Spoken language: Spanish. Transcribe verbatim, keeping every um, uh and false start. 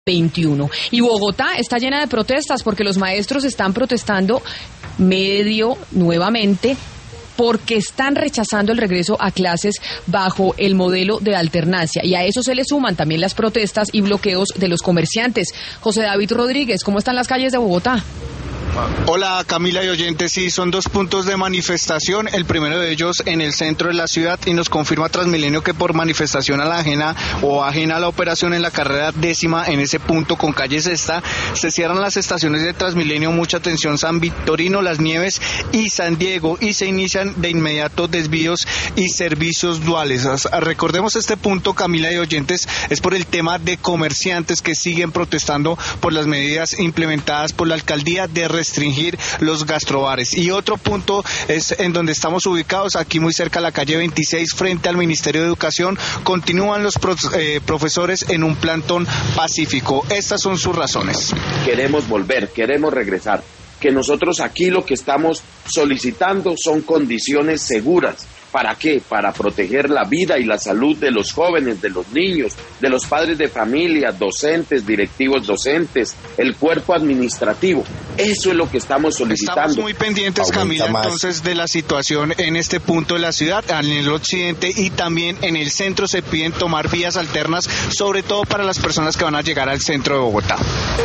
veintiuno. Y Bogotá está llena de protestas porque los maestros están protestando medio nuevamente porque están rechazando el regreso a clases bajo el modelo de alternancia. Y a eso se le suman también las protestas y bloqueos de los comerciantes. José David Rodríguez, ¿cómo están las calles de Bogotá? Hola Camila y oyentes, sí, son dos puntos de manifestación, el primero de ellos en el centro de la ciudad y nos confirma Transmilenio que por manifestación a la ajena o ajena a la operación en la carrera décima en ese punto con calle Sexta, se cierran las estaciones de Transmilenio, mucha atención San Victorino, Las Nieves y San Diego y se inician de inmediato desvíos y servicios duales. Recordemos este punto, Camila y oyentes, es por el tema de comerciantes que siguen protestando por las medidas implementadas por la alcaldía de restringir los gastrobares. Y otro punto es en donde estamos ubicados, aquí muy cerca a la calle veintiséis, frente al Ministerio de Educación, continúan los pro, eh, profesores en un plantón pacífico. Estas son sus razones. Queremos volver, queremos regresar. Que nosotros aquí lo que estamos solicitando son condiciones seguras. ¿Para qué? Para proteger la vida y la salud de los jóvenes, de los niños, de los padres de familia, docentes, directivos docentes, el cuerpo administrativo. Eso es lo que estamos solicitando. Estamos muy pendientes, Aumenta Camila, más. entonces de la situación en este punto de la ciudad, en el occidente y también en el centro se piden tomar vías alternas, sobre todo para las personas que van a llegar al centro de Bogotá.